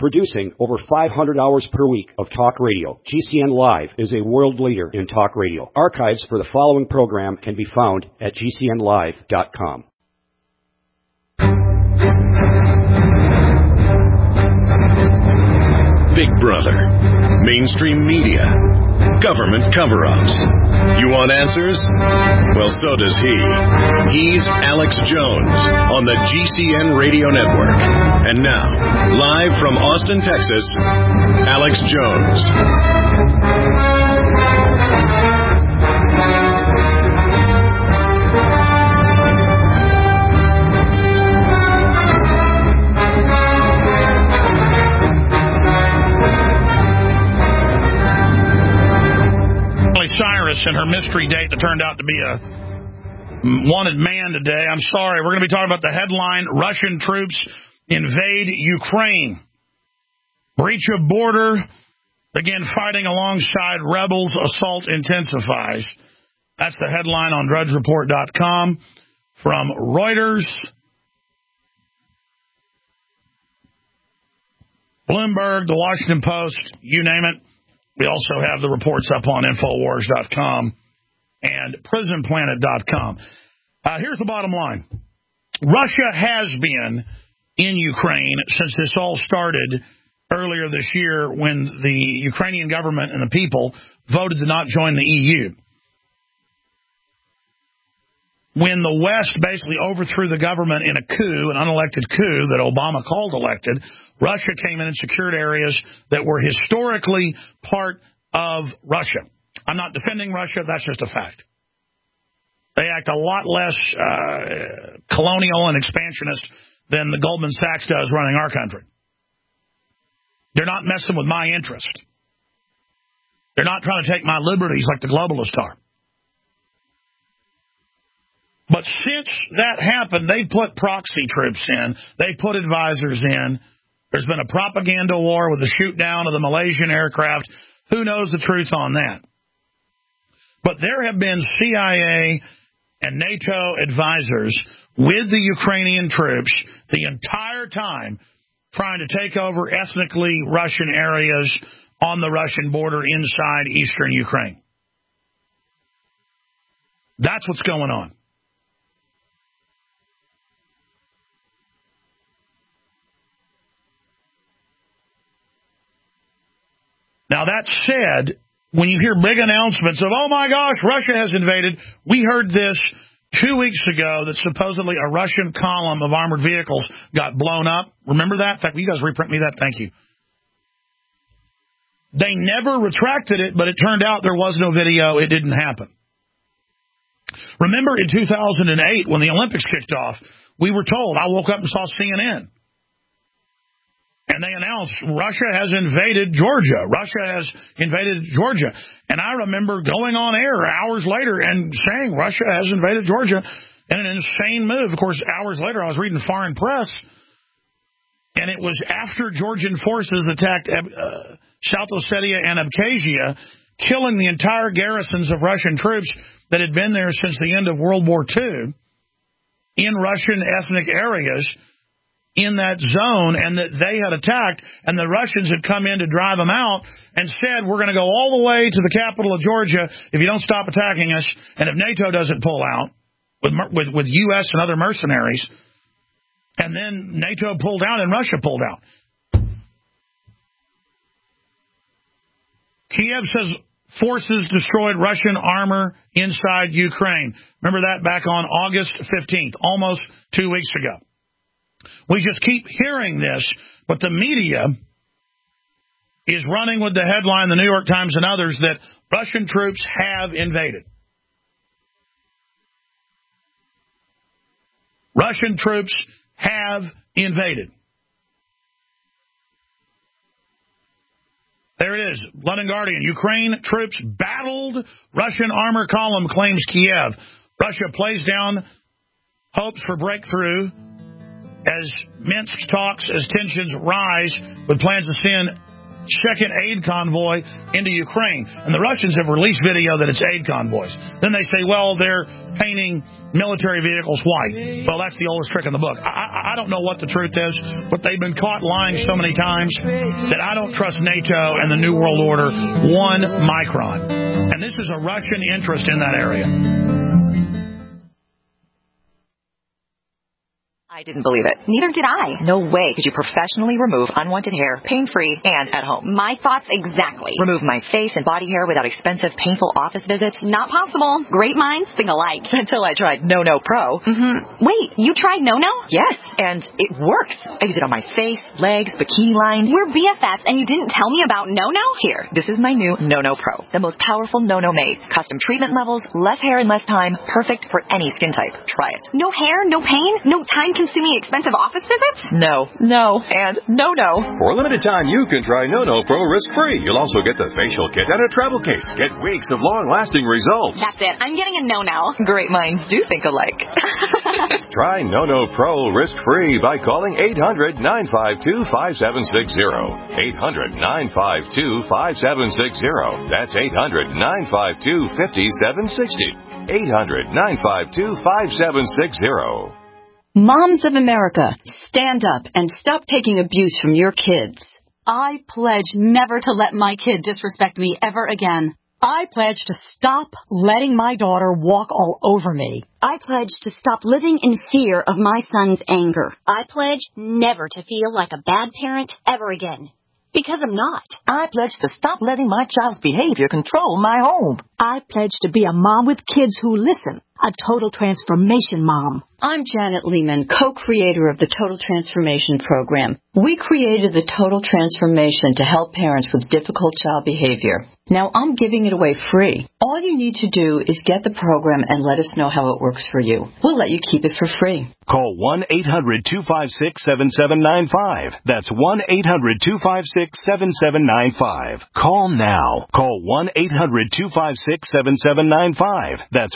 Producing over 500 hours per week of talk radio, GCN Live is a world leader in talk radio. Archives for the following program can be found at GCNlive.com. Big Brother, mainstream media, government cover-ups. You want answers? Well, so does he. He's Alex Jones on the GCN Radio Network. And now, live from Austin, Texas, Alex Jones. Cyrus and her mystery date that turned out to be a wanted man today. I'm sorry. We're going to be talking about the headline, Russian troops invade Ukraine. Breach of border, begin fighting alongside rebels, assault intensifies. That's the headline on DrudgeReport.com from Reuters, Bloomberg, The Washington Post, you name it. We also have the reports up on Infowars.com and PrisonPlanet.com. Here's the bottom line. Russia has been in Ukraine since this all started earlier this year when the Ukrainian government and the people voted to not join the EU. When the West basically overthrew the government in a coup, an unelected coup that Obama called elected, Russia came in and secured areas that were historically part of Russia. I'm not defending Russia. That's just a fact. They act a lot less colonial and expansionist than the Goldman Sachs does running our country. They're not messing with my interest. They're not trying to take my liberties like the globalists are. But since that happened, they put proxy troops in. They put advisors in. There's been a propaganda war with the shoot down of the Malaysian aircraft. Who knows the truth on that? But there have been CIA and NATO advisors with the Ukrainian troops the entire time trying to take over ethnically Russian areas on the Russian border inside eastern Ukraine. That's what's going on. Now, that said, when you hear big announcements of, oh, my gosh, Russia has invaded, we heard this 2 weeks ago that supposedly a Russian column of armored vehicles got blown up. Remember that? In fact, will you guys reprint me that? Thank you. They never retracted it, but it turned out there was no video. It didn't happen. Remember in 2008 when the Olympics kicked off, we were told, I woke up and saw CNN. And they announced Russia has invaded Georgia. Russia has invaded Georgia. And I remember going on air hours later and saying Russia has invaded Georgia in an insane move. Of course, hours later, I was reading foreign press, and it was after Georgian forces attacked South Ossetia and Abkhazia, killing the entire garrisons of Russian troops that had been there since the end of World War II in Russian ethnic areas in that zone, and that they had attacked, and the Russians had come in to drive them out and said, we're going to go all the way to the capital of Georgia if you don't stop attacking us, and if NATO doesn't pull out with U.S. and other mercenaries. And then NATO pulled out and Russia pulled out. Kiev says forces destroyed Russian armor inside Ukraine. Remember that back on August 15th, almost 2 weeks ago. We just keep hearing this, but the media is running with the headline, the New York Times and others, that Russian troops have invaded. Russian troops have invaded. There it is, London Guardian. Ukraine troops battled Russian armor column, claims Kiev. Russia plays down hopes for breakthrough as Minsk talks as tensions rise with plans to send second aid convoy into Ukraine. And the Russians have released video that it's aid convoys. Then they say, well, they're painting military vehicles white. Well, that's the oldest trick in the book. I don't know what the truth is, but they've been caught lying so many times that I don't trust NATO and the New World Order 1 micron. And this is a Russian interest in that area. I didn't believe it. Neither did I. No way could you professionally remove unwanted hair, pain-free, and at home. My thoughts exactly. Remove my face and body hair without expensive, painful office visits? Not possible. Great minds think alike. Until I tried No Pro. Wait, you tried No? Yes, and it works. I use it on my face, legs, bikini line. We're BFFs, and you didn't tell me about No? Here, this is my new No Pro. The most powerful No made. Custom treatment levels, less hair in less time. Perfect for any skin type. Try it. No hair, no pain, no time-consuming expensive office visits? No, and no. For a limited time, you can try No Pro risk-free. You'll also get the facial kit and a travel case. Get weeks of long-lasting results. That's it. I'm getting a No. Great minds do think alike. Try No Pro risk-free by calling 800-952-5760. 800-952-5760. That's 800-952-5760. 800-952-5760. Moms of America, stand up and stop taking abuse from your kids. I pledge never to let my kid disrespect me ever again. I pledge to stop letting my daughter walk all over me. I pledge to stop living in fear of my son's anger. I pledge never to feel like a bad parent ever again. Because I'm not. I pledge to stop letting my child's behavior control my home. I pledge to be a mom with kids who listen. A total transformation mom. I'm Janet Lehman, co-creator of the Total Transformation Program. We created the Total Transformation to help parents with difficult child behavior. Now I'm giving it away free. All you need to do is get the program and let us know how it works for you. We'll let you keep it for free. Call 1-800-256-7795. That's 1-800-256-7795. Call now. Call 1-800-256-7795. That's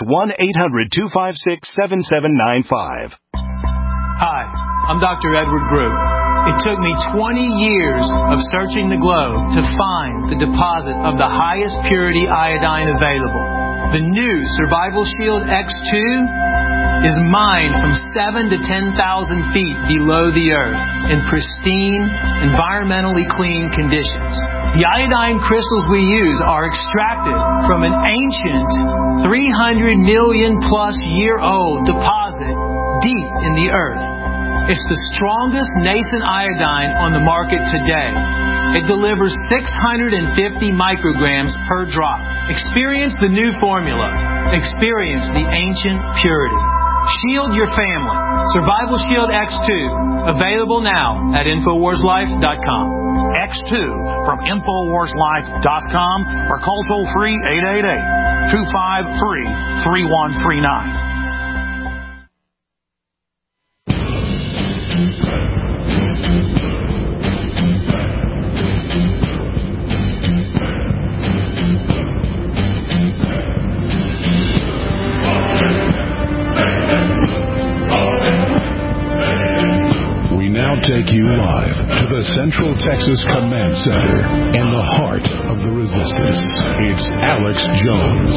1-800-256-7795. Hi, I'm Dr. Edward Group. It took me 20 years of searching the globe to find the deposit of the highest purity iodine available. The new Survival Shield X2 is mined from 7,000 to 10,000 feet below the earth in pristine, environmentally clean conditions. The iodine crystals we use are extracted from an ancient 300 million plus year old deposit deep in the earth. It's the strongest nascent iodine on the market today. It delivers 650 micrograms per drop. Experience the new formula. Experience the ancient purity. Shield your family. Survival Shield X2. Available now at InfoWarsLife.com. X2 from InfoWarsLife.com or call toll free 888-253-3139. Take you live to the Central Texas Command Center in the heart of the resistance. It's Alex Jones.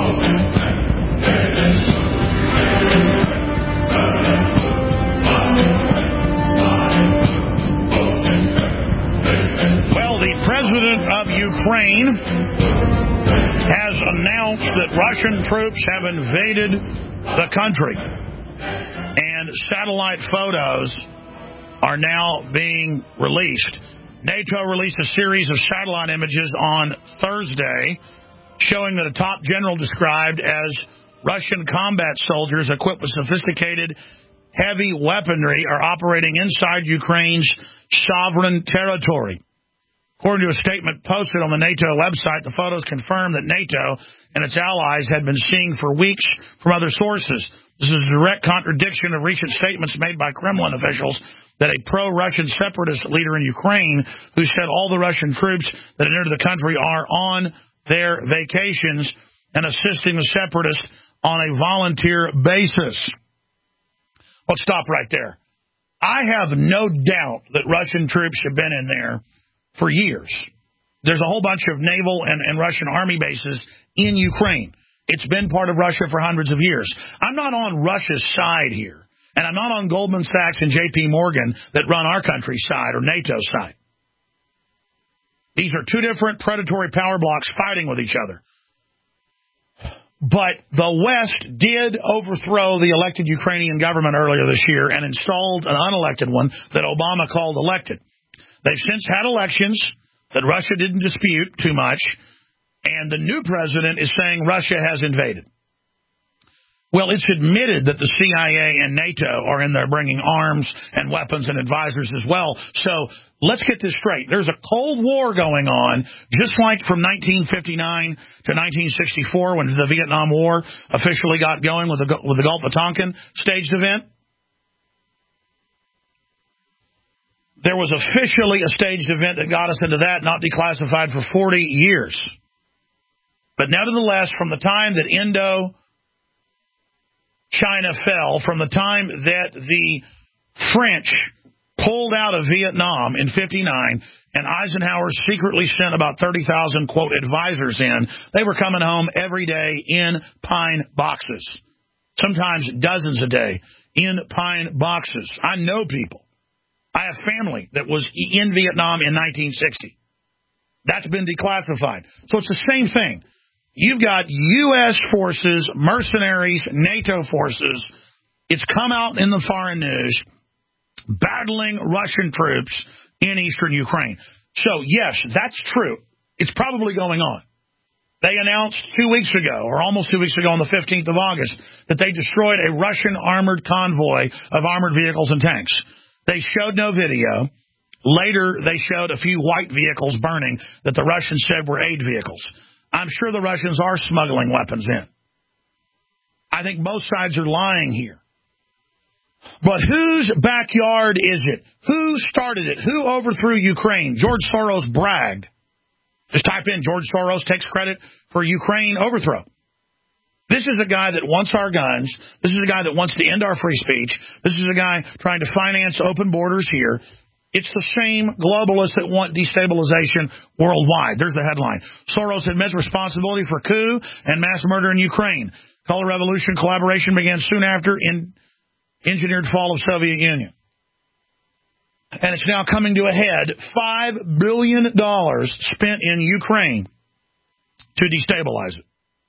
Well, the president of Ukraine has announced that Russian troops have invaded the country, and satellite photos are now being released. NATO released a series of satellite images on Thursday showing that a top general described as Russian combat soldiers equipped with sophisticated heavy weaponry are operating inside Ukraine's sovereign territory. According to a statement posted on the NATO website, the photos confirm that NATO and its allies had been seeing for weeks from other sources. This is a direct contradiction of recent statements made by Kremlin officials that a pro-Russian separatist leader in Ukraine who said all the Russian troops that entered the country are on their vacations and assisting the separatists on a volunteer basis. Let's stop right there. I have no doubt that Russian troops have been in there for years. there's a whole bunch of naval and Russian army bases in Ukraine. It's been part of Russia for hundreds of years. I'm not on Russia's side here, and I'm not on Goldman Sachs and J.P. Morgan that run our country's side or NATO's side. These are two different predatory power blocks fighting with each other. But the West did overthrow the elected Ukrainian government earlier this year and installed an unelected one that Obama called elected. They've since had elections that Russia didn't dispute too much, and the new president is saying Russia has invaded. Well, it's admitted that the CIA and NATO are in there bringing arms and weapons and advisors as well. So let's get this straight. There's a Cold War going on, just like from 1959 to 1964 when the Vietnam War officially got going with the Gulf of Tonkin staged event. There was officially a staged event that got us into that, not declassified for 40 years. But nevertheless, from the time that China fell, from the time that the French pulled out of Vietnam in 1959, and Eisenhower secretly sent about 30,000, quote, advisors in, they were coming home every day in pine boxes, sometimes dozens a day in pine boxes. I know people. I have family that was in Vietnam in 1960. That's been declassified. So it's the same thing. You've got U.S. forces, mercenaries, NATO forces. It's come out in the foreign news battling Russian troops in eastern Ukraine. So, yes, that's true. It's probably going on. They announced 2 weeks ago, or almost 2 weeks ago on the 15th of August, that they destroyed a Russian armored convoy of armored vehicles and tanks. They showed no video. Later, they showed a few white vehicles burning that the Russians said were aid vehicles. I'm sure the Russians are smuggling weapons in. I think both sides are lying here. But whose backyard is it? Who started it? Who overthrew Ukraine? George Soros bragged. Just type in George Soros takes credit for Ukraine overthrow. This is a guy that wants our guns. This is a guy that wants to end our free speech. This is a guy trying to finance open borders here. It's the same globalists that want destabilization worldwide. There's the headline. Soros admits responsibility for coup and mass murder in Ukraine. Color Revolution collaboration began soon after engineered fall of Soviet Union. And it's now coming to a head. $5 billion spent in Ukraine to destabilize it.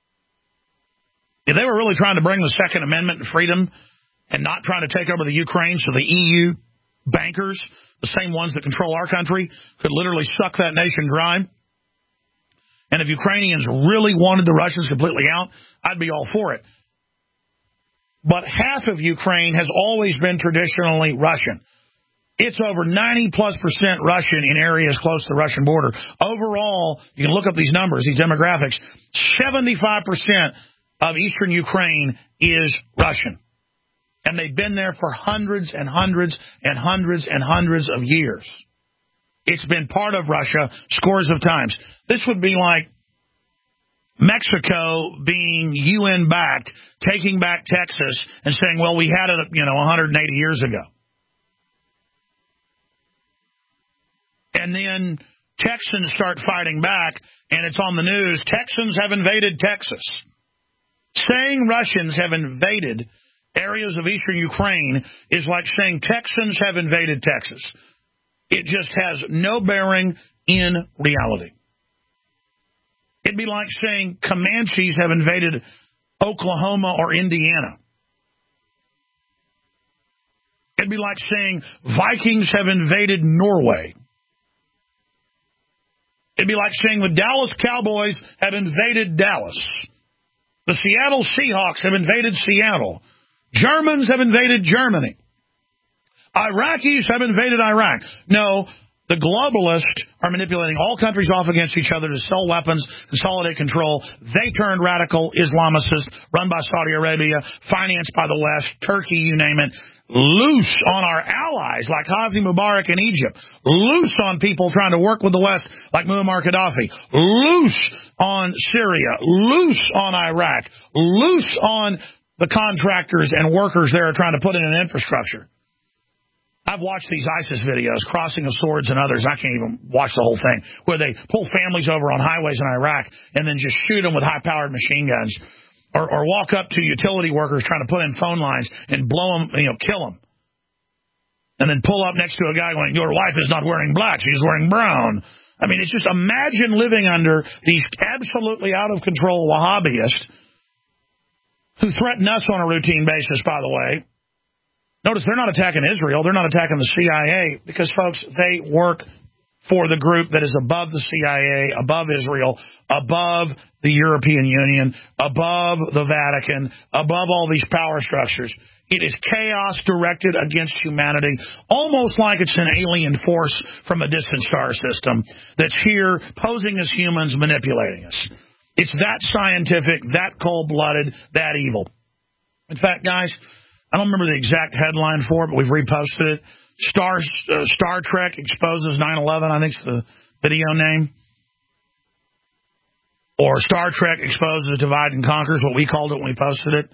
If they were really trying to bring the Second Amendment and freedom and not trying to take over the Ukraine so the EU bankers, the same ones that control our country, could literally suck that nation dry. And if Ukrainians really wanted the Russians completely out, I'd be all for it. But half of Ukraine has always been traditionally Russian. It's over 90+% Russian in areas close to the Russian border. Overall, you can look up these numbers, these demographics, 75% of eastern Ukraine is Russian. And they've been there for hundreds and hundreds and hundreds and hundreds of years. It's been part of Russia scores of times. This would be like Mexico being UN-backed, taking back Texas and saying, well, we had it, 180 years ago. And then Texans start fighting back, and it's on the news, Texans have invaded Texas. Saying Russians have invaded areas of eastern Ukraine is like saying Texans have invaded Texas. It just has no bearing in reality. It'd be like saying Comanches have invaded Oklahoma or Indiana. It'd be like saying Vikings have invaded Norway. It'd be like saying the Dallas Cowboys have invaded Dallas. The Seattle Seahawks have invaded Seattle. Germans have invaded Germany. Iraqis have invaded Iraq. No, the globalists are manipulating all countries off against each other to sell weapons, consolidate control. They turned radical Islamicists, run by Saudi Arabia, financed by the West, Turkey, you name it. Loose on our allies like Hosni Mubarak in Egypt. Loose on people trying to work with the West like Muammar Gaddafi. Loose on Syria. Loose on Iraq. Loose on the contractors and workers there trying to put in an infrastructure. I've watched these ISIS videos, Crossing of Swords and others. I can't even watch the whole thing, where they pull families over on highways in Iraq and then just shoot them with high-powered machine guns, or walk up to utility workers trying to put in phone lines and blow them, kill them. And then pull up next to a guy going, your wife is not wearing black, she's wearing brown. I mean, it's just imagine living under these absolutely out-of-control Wahhabists who threaten us on a routine basis, by the way. Notice they're not attacking Israel. They're not attacking the CIA because, folks, they work for the group that is above the CIA, above Israel, above the European Union, above the Vatican, above all these power structures. It is chaos directed against humanity, almost like it's an alien force from a distant star system that's here posing as humans, manipulating us. It's that scientific, that cold-blooded, that evil. In fact, guys, I don't remember the exact headline for it, but we've reposted it. Star Trek exposes 9/11, I think's the video name. Or Star Trek exposes Divide and Conquer is what we called it when we posted it.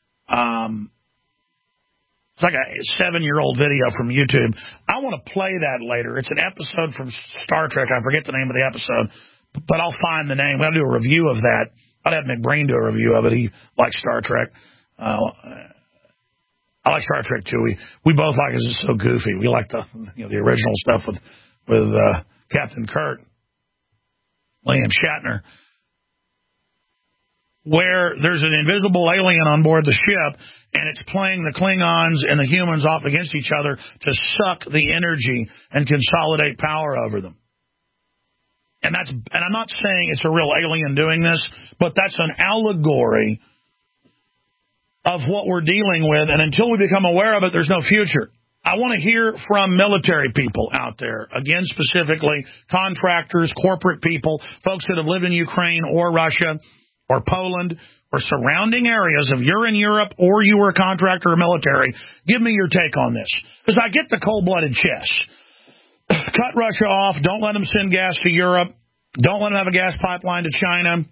It's like a 7-year-old video from YouTube. I want to play that later. It's an episode from Star Trek. I forget the name of the episode, but I'll find the name. We'll do a review of that. I'd have McBrain do a review of it. He likes Star Trek. I like Star Trek too. We both like it. It's so goofy. We like the original stuff with Captain Kirk, William Shatner, where there's an invisible alien on board the ship, and it's playing the Klingons and the humans off against each other to suck the energy and consolidate power over them. And I'm not saying it's a real alien doing this, but that's an allegory of what we're dealing with, and until we become aware of it, there's no future. I want to hear from military people out there, again, specifically contractors, corporate people, folks that have lived in Ukraine or Russia or Poland or surrounding areas. If you're in Europe or you were a contractor or military, give me your take on this. Because I get the cold-blooded chess. Cut Russia off. Don't let them send gas to Europe. Don't let them have a gas pipeline to China.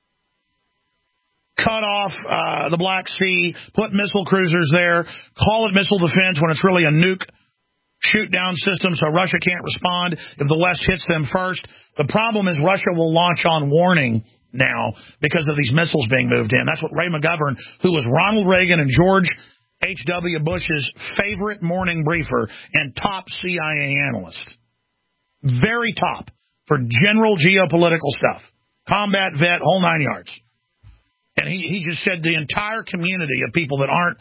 Cut off the Black Sea, put missile cruisers there, call it missile defense when it's really a nuke shoot-down system so Russia can't respond if the West hits them first. The problem is Russia will launch on warning now because of these missiles being moved in. That's what Ray McGovern, who was Ronald Reagan and George H.W. Bush's favorite morning briefer and top CIA analyst, very top for general geopolitical stuff, combat vet, whole 9 yards. And he just said the entire community of people that aren't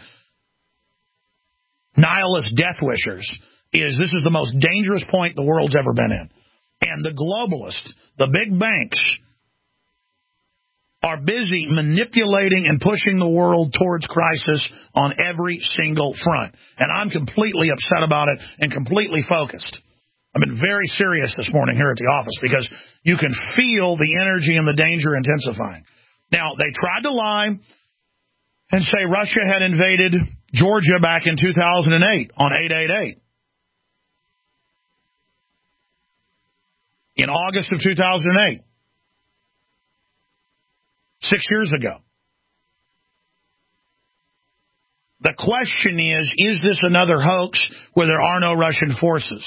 nihilist death wishers this is the most dangerous point the world's ever been in. And the globalists, the big banks, are busy manipulating and pushing the world towards crisis on every single front. And I'm completely upset about it and completely focused. I've been very serious this morning here at the office because you can feel the energy and the danger intensifying. Now, they tried to lie and say Russia had invaded Georgia back in 2008 on 8/88. In August of 2008. 6 years ago. The question is this another hoax where there are no Russian forces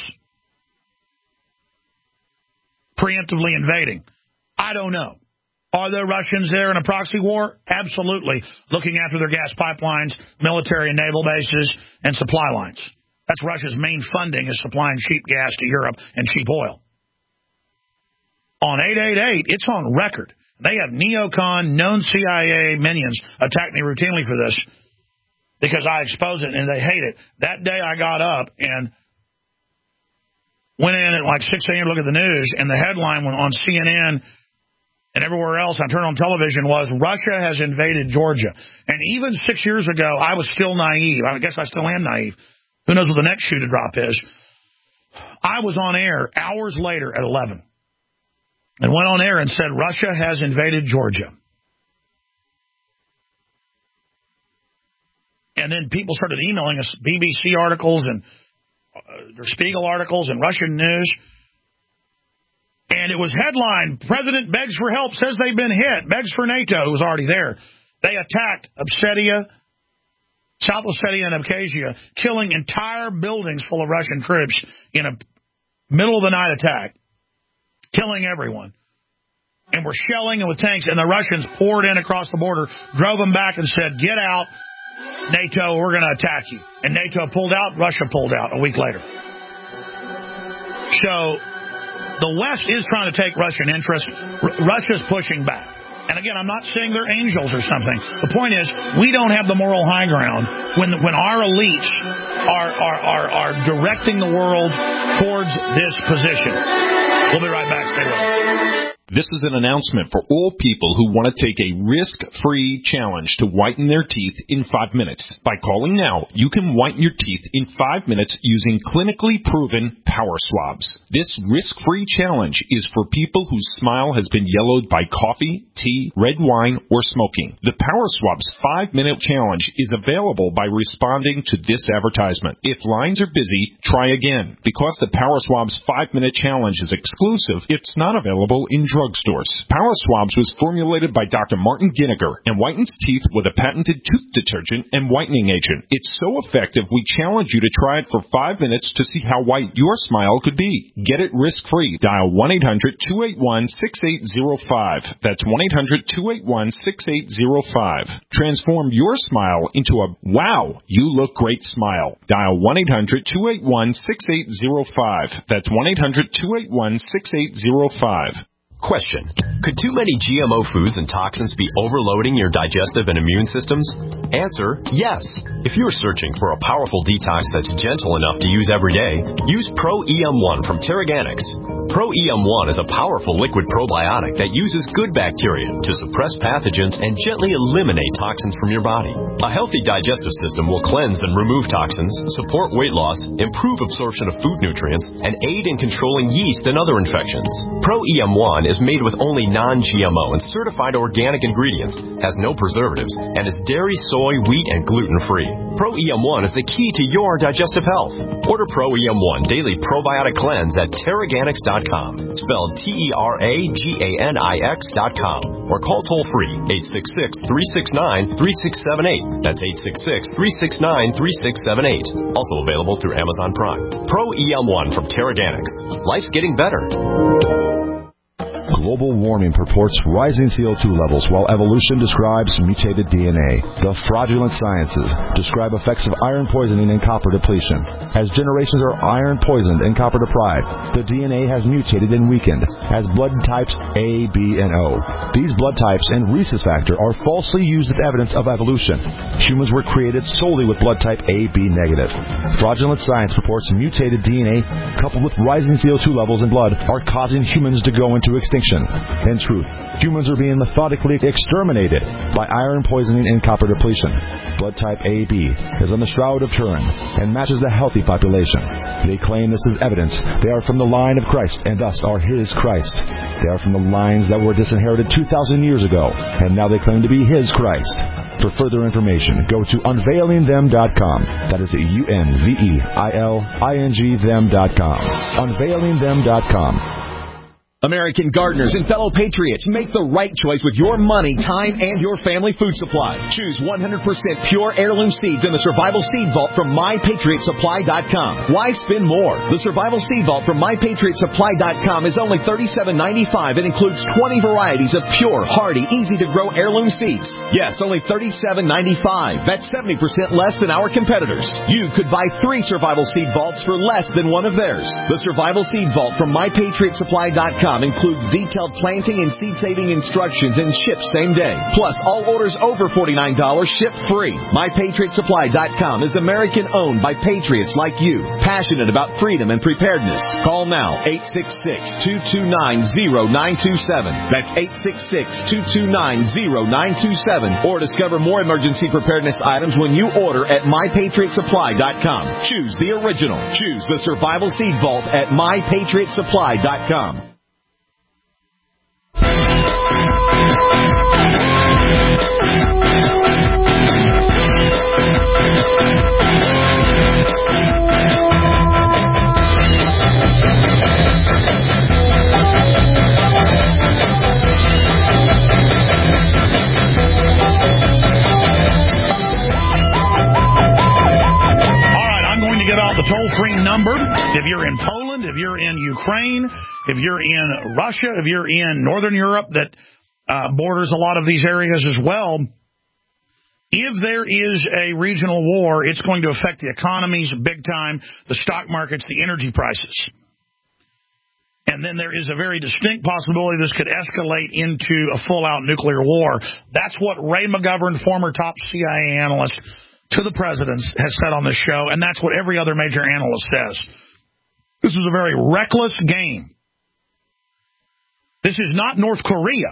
preemptively invading? I don't know. Are there Russians there in a proxy war? Absolutely. Looking after their gas pipelines, military and naval bases, and supply lines. That's Russia's main funding, is supplying cheap gas to Europe and cheap oil. On 8/88, it's on record. They have neocon, known CIA minions attack me routinely for this because I expose it and they hate it. That day I got up and went in at like 6 a.m. to look at the news, and the headline went on CNN and everywhere else I turned on television was, Russia has invaded Georgia. And even 6 years ago, I was still naive. I guess I still am naive. Who knows what the next shoe to drop is. I was on air hours later at 11 and went on air and said, Russia has invaded Georgia. And then people started emailing us BBC articles and Der Spiegel articles and Russian news. And it was headline, President begs for help, says they've been hit, begs for NATO, who was already there. They attacked Obsetia, South Ossetia and Abkhazia, killing entire buildings full of Russian troops in a middle-of-the-night attack, killing everyone. And we're shelling and with tanks, and the Russians poured in across the border, drove them back and said, get out, NATO, we're going to attack you. And NATO pulled out, Russia pulled out a week later. So the West is trying to take Russian interests. Russia's pushing back. And again, I'm not saying they're angels or something. The point is, we don't have the moral high ground when our elites are directing the world towards this position. We'll be right back. Stay with us. This is an announcement for all people who want to take a risk-free challenge to whiten their teeth in 5 minutes. By calling now, you can whiten your teeth in 5 minutes using clinically proven power swabs. This risk-free challenge is for people whose smile has been yellowed by coffee, tea, red wine, or smoking. The Power Swabs 5-minute challenge is available by responding to this advertisement. If lines are busy, try again. Because the Power Swabs 5-minute challenge is exclusive, it's not available in drugstores. Power Swabs was formulated by Dr. Martin Ginniger and whitens teeth with a patented tooth detergent and whitening agent. It's so effective, we challenge you to try it for 5 minutes to see how white your smile could be. Get it risk-free. Dial 1-800-281-6805. That's 1-800-281-6805. Transform your smile into a wow, you look great smile. Dial 1-800-281-6805. That's 1-800-281-6805. Question. Could too many GMO foods and toxins be overloading your digestive and immune systems? Answer, yes. If you're searching for a powerful detox that's gentle enough to use every day, use Pro-EM1 from Teraganix. Pro-EM1 is a powerful liquid probiotic that uses good bacteria to suppress pathogens and gently eliminate toxins from your body. A healthy digestive system will cleanse and remove toxins, support weight loss, improve absorption of food nutrients, and aid in controlling yeast and other infections. Pro-EM1 is made with only non-GMO and certified organic ingredients, has no preservatives, and is dairy, soy, wheat, and gluten-free. Pro-EM1 is the key to your digestive health. Order Pro-EM1 Daily Probiotic Cleanse at Teraganix.com, spelled Teraganix.com, or call toll-free 866-369-3678. That's 866-369-3678. Also available through Amazon Prime. Pro-EM1 from Teraganix. Life's getting better. Global warming purports rising CO2 levels, while evolution describes mutated DNA. The fraudulent sciences describe effects of iron poisoning and copper depletion. As generations are iron poisoned and copper deprived, the DNA has mutated and weakened as blood types A, B, and O. These blood types and rhesus factor are falsely used as evidence of evolution. Humans were created solely with blood type A, B negative. Fraudulent science reports mutated DNA coupled with rising CO2 levels in blood are causing humans to go into extinction. In truth, humans are being methodically exterminated by iron poisoning and copper depletion. Blood type AB is on the Shroud of Turin and matches the healthy population. They claim this is evidence they are from the line of Christ and thus are His Christ. They are from the lines that were disinherited 2,000 years ago, and now they claim to be His Christ. For further information, go to unveilingthem.com. That is UNVEILING them.com. Unveilingthem.com. American gardeners and fellow patriots, make the right choice with your money, time, and your family food supply. Choose 100% pure heirloom seeds in the Survival Seed Vault from MyPatriotSupply.com. Why spend more? The Survival Seed Vault from MyPatriotSupply.com is only $37.95 and includes 20 varieties of pure, hardy, easy-to-grow heirloom seeds. Yes, only $37.95. That's 70% less than our competitors. You could buy 3 Survival Seed Vaults for less than one of theirs. The Survival Seed Vault from MyPatriotSupply.com includes detailed planting and seed-saving instructions and ships same day. Plus, all orders over $49 ship free. MyPatriotSupply.com is American-owned by patriots like you, passionate about freedom and preparedness. Call now, 866-229-0927. That's 866-229-0927. Or discover more emergency preparedness items when you order at MyPatriotSupply.com. Choose the original. Choose the Survival Seed Vault at MyPatriotSupply.com. toll-free number. If you're in Poland, if you're in Ukraine, if you're in Russia, if you're in Northern Europe that borders a lot of these areas as well, if there is a regional war, it's going to affect the economies big time, the stock markets, the energy prices. And then there is a very distinct possibility this could escalate into a full-out nuclear war. That's what Ray McGovern, former top CIA analyst to the president, has said on this show, and that's what every other major analyst says. This is a very reckless game. This is not North Korea.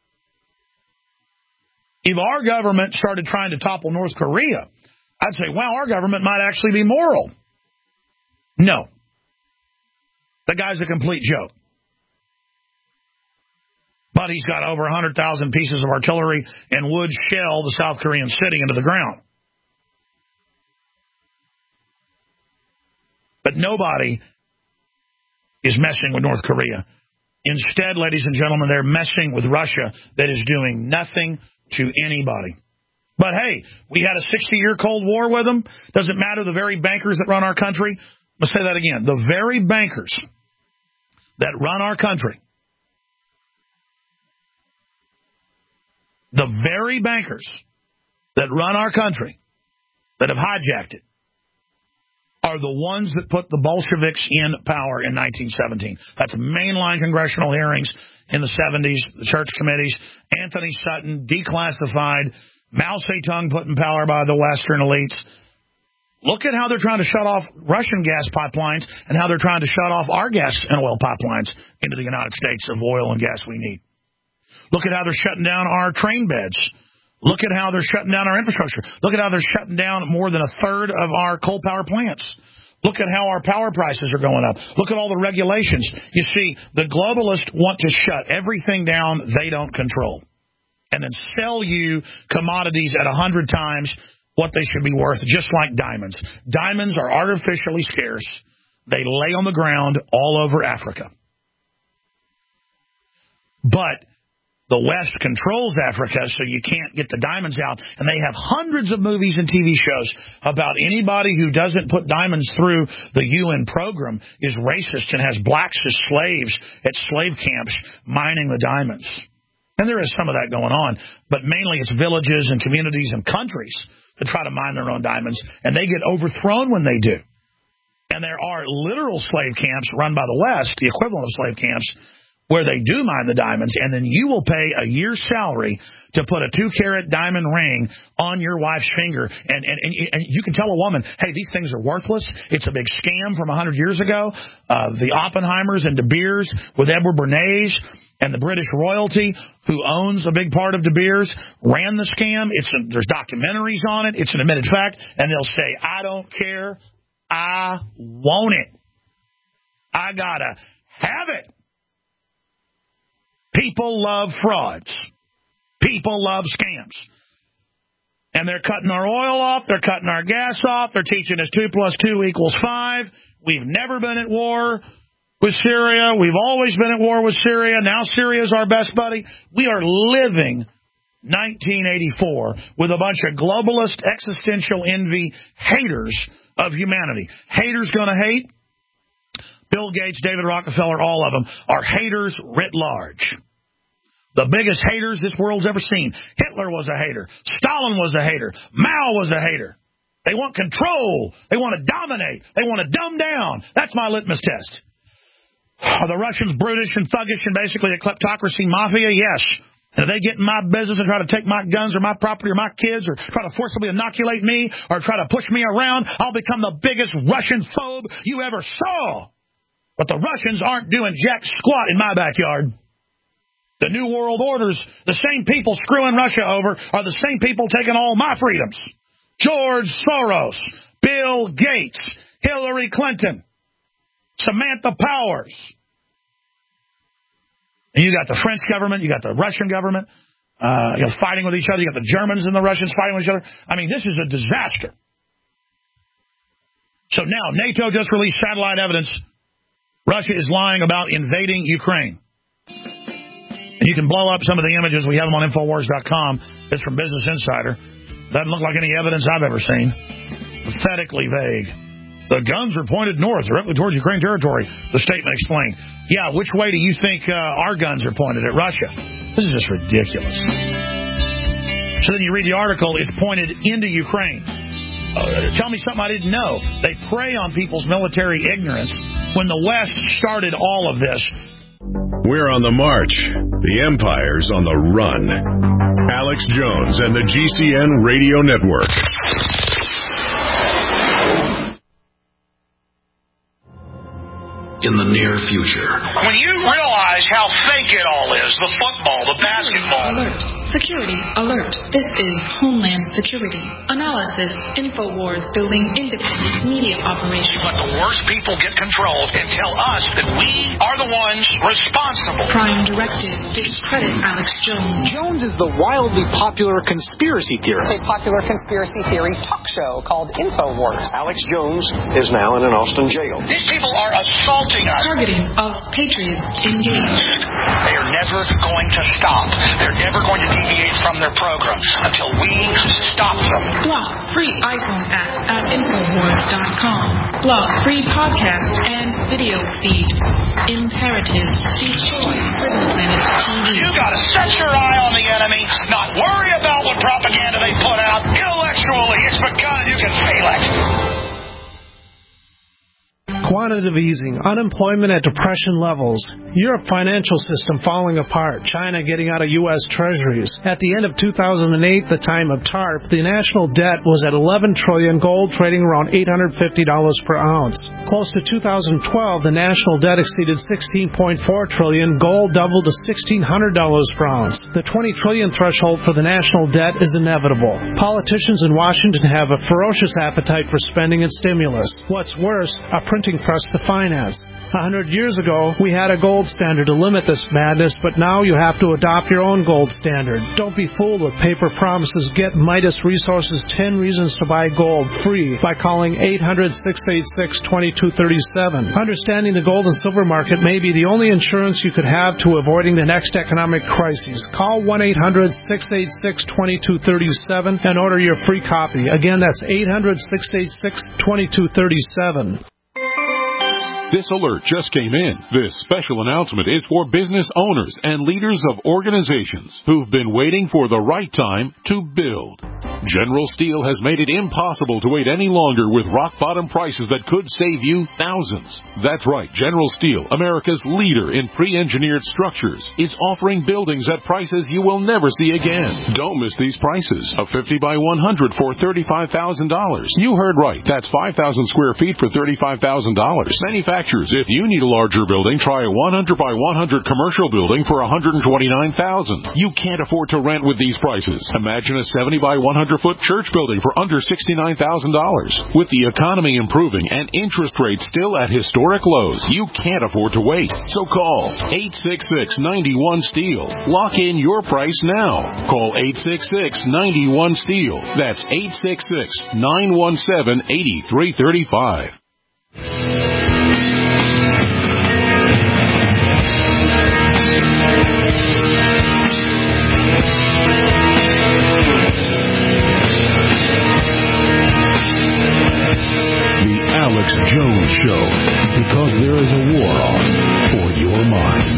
If our government started trying to topple North Korea, I'd say, well, our government might actually be moral. No. The guy's a complete joke. But he's got over 100,000 pieces of artillery and would shell the South Korean city into the ground. But nobody is messing with North Korea. Instead, ladies and gentlemen, they're messing with Russia that is doing nothing to anybody. But hey, we had a 60-year Cold War with them. Doesn't matter, the very bankers that run our country. Let's say that again. The very bankers that run our country, the very bankers that run our country, that have hijacked it, are the ones that put the Bolsheviks in power in 1917. That's mainline congressional hearings in the 70s, the church committees, Anthony Sutton, declassified, Mao Zedong put in power by the Western elites. Look at how they're trying to shut off Russian gas pipelines and how they're trying to shut off our gas and oil pipelines into the United States of oil and gas we need. Look at how they're shutting down our train beds. Look at how they're shutting down our infrastructure. Look at how they're shutting down more than a third of our coal power plants. Look at how our power prices are going up. Look at all the regulations. You see, the globalists want to shut everything down they don't control and then sell you commodities at 100 times what they should be worth, just like diamonds. Diamonds are artificially scarce. They lay on the ground all over Africa. But the West controls Africa, so you can't get the diamonds out. And they have hundreds of movies and TV shows about anybody who doesn't put diamonds through the UN program is racist and has blacks as slaves at slave camps mining the diamonds. And there is some of that going on, but mainly it's villages and communities and countries that try to mine their own diamonds, and they get overthrown when they do. And there are literal slave camps run by the West, the equivalent of slave camps, where they do mine the diamonds, and then you will pay a year's salary to put a 2-carat diamond ring on your wife's finger. And you can tell a woman, hey, these things are worthless. It's a big scam from 100 years ago. The Oppenheimers and De Beers with Edward Bernays and the British royalty, who owns a big part of De Beers, ran the scam. There's documentaries on it. It's an admitted fact. And they'll say, I don't care. I want it. I gotta have it. People love frauds. People love scams. And they're cutting our oil off. They're cutting our gas off. They're teaching us 2 + 2 = 5. We've never been at war with Syria. We've always been at war with Syria. Now Syria's our best buddy. We are living 1984 with a bunch of globalist, existential envy haters of humanity. Haters gonna hate. Bill Gates, David Rockefeller, all of them are haters writ large. The biggest haters this world's ever seen. Hitler was a hater. Stalin was a hater. Mao was a hater. They want control. They want to dominate. They want to dumb down. That's my litmus test. Are the Russians brutish and thuggish and basically a kleptocracy mafia? Yes. And if they get in my business and try to take my guns or my property or my kids or try to forcibly inoculate me or try to push me around, I'll become the biggest Russian phobe you ever saw. But the Russians aren't doing jack squat in my backyard. The New World Orders, the same people screwing Russia over are the same people taking all my freedoms. George Soros, Bill Gates, Hillary Clinton, Samantha Powers. And you got the French government, you got the Russian government, fighting with each other. You got the Germans and the Russians fighting with each other. I mean, this is a disaster. So now NATO just released satellite evidence Russia is lying about invading Ukraine. And you can blow up some of the images. We have them on Infowars.com. It's from Business Insider. Doesn't look like any evidence I've ever seen. Pathetically vague. The guns are pointed north, directly towards Ukraine territory, the statement explained. Yeah, which way do you think our guns are pointed? At Russia? This is just ridiculous. So then you read the article, it's pointed into Ukraine. Tell me something I didn't know. They prey on people's military ignorance when the West started all of this. We're on the march. The Empire's on the run. Alex Jones and the GCN Radio Network. In the near future. When you realize how fake it all is, the football, the basketball. Alert. Security alert. This is Homeland Security. Analysis. InfoWars building independent media operation. Let the worst people get control and tell us that we are the ones responsible. Prime directive. Discredit Alex Jones. Jones is the wildly popular conspiracy theorist. A popular conspiracy theory talk show called InfoWars. Alex Jones is now in an Austin jail. These people are assaulting us. Targeting of patriots engaged. They are never going to stop. They're never going to deviate from their program until we stop them. Block free iPhone app at Infowars.com. Block free podcast and video feed. Imperative. Destroy Prison Planet TV. You gotta set your eye on the enemy, not worry about what propaganda they put out. Intellectually, it's begun and you can feel it. Quantitative easing, unemployment at depression levels, Europe financial system falling apart, China getting out of U.S. treasuries. At the end of 2008, the time of TARP, the national debt was at $11 trillion, gold trading around $850 per ounce. Close to 2012, the national debt exceeded $16.4 trillion, gold doubled to $1,600 per ounce. The $20 trillion threshold for the national debt is inevitable. Politicians in Washington have a ferocious appetite for spending and stimulus. What's worse, a printing press to finance. 100 years ago, we had a gold standard to limit this madness, but now you have to adopt your own gold standard. Don't be fooled with paper promises. Get Midas Resources 10 Reasons to Buy Gold free by calling 800-686-2237. Understanding the gold and silver market may be the only insurance you could have to avoiding the next economic crisis. Call 1-800-686-2237 and order your free copy. Again, that's 800-686-2237. This alert just came in. This special announcement is for business owners and leaders of organizations who've been waiting for the right time to build. General Steel has made it impossible to wait any longer with rock-bottom prices that could save you thousands. That's right, General Steel, America's leader in pre-engineered structures, is offering buildings at prices you will never see again. Don't miss these prices. A 50 by 100 for $35,000. You heard right. That's 5,000 square feet for $35,000. Manufacturers, if you need a larger building, try a 100 by 100 commercial building for $129,000. You can't afford to rent with these prices. Imagine a 70 by 100-foot church building for under $69,000. With the economy improving and interest rates still at historic lows, you can't afford to wait. So call 866-91-STEEL. Lock in your price now. Call 866-91-STEEL. That's 866-917-8335. Alex Jones Show, because there is a war on for your mind.